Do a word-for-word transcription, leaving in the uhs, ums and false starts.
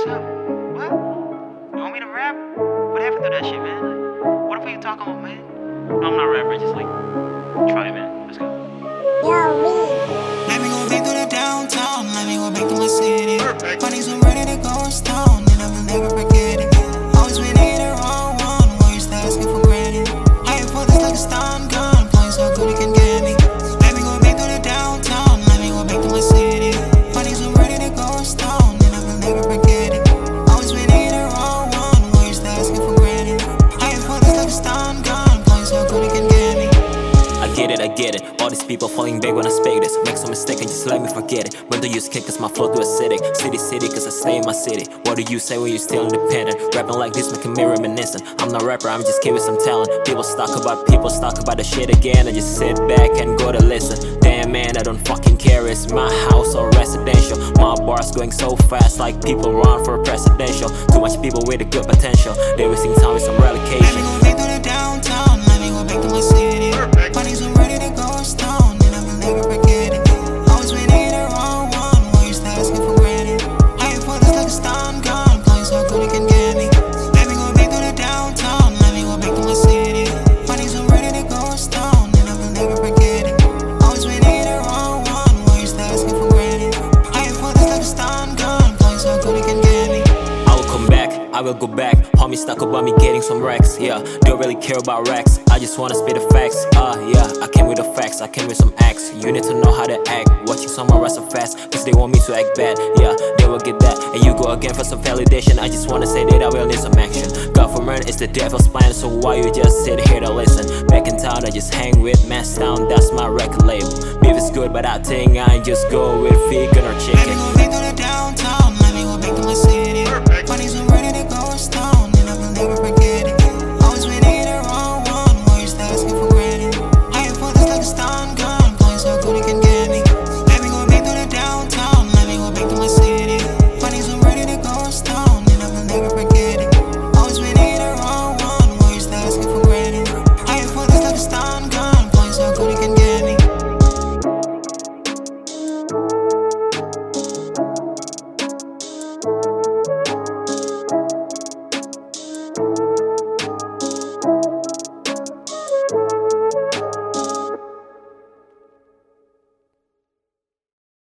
What's up? What? You want me to rap? What happened to that shit, man? Like, what the fuck you talking about, man? No, I'm not rapping, just like, try it, man. Let's go. Yo, me. Let me go back to the downtown, let me go back to my city. Money's so ready to go stone, and I will never forget it. Always when they the wrong one, always asking for granted. I ain't for this like a stun gun, playing so good it can get me. Let me go back to the downtown, let me go back to my city. Money's so ready to go stone, and I will never forget it. Always when they the wrong one, always asking for granted. I ain't for this like a stun gun, playing so good it can get me. I get it, I get it. All these people falling back when I speak this. Make some mistake and just let me forget it. When to use kick cause my flow too acidic. City, city cause I stay in my city. What do you say when you're still independent? Rapping like this making me reminiscent. I'm not a rapper, I'm just giving some talent. People talk about people, talk about the shit again. I just sit back and go to listen. Damn man, I don't fucking care. It's my house or residential. My bar's going so fast like people run for presidential. Too much people with a good potential. They wasting time with some relocation. Let me go back to the downtown, let me go back to my city. Money's so ready to go stone, and I will never forget it. Always when they the wrong one, always asking for granted. I ain't for this like a stun gun, playing so good it can get me. Let me go back to the downtown, let me go back to my city. Money's so ready to go stone, and I will never forget it. Always when they the wrong one, always asking for granted. I ain't for this like a stun gun, playing so good it can get me. I will come back, I will go back. Homies talk about me getting some racks, yeah. Don't really care about racks, I just wanna spit the facts. Uh, yeah, I came with the facts, I came with some acts. You need to know how to act. Watching someone rest so fast, cause they want me to act bad. Yeah, they will get that. And you go again for some validation. I just wanna say that I will need some action. Government is the devil's plan, so why you just sit here to listen? Back in town, I just hang with Mass Town, that's my record label. Beef is good, but I think I just go with vegan or chicken.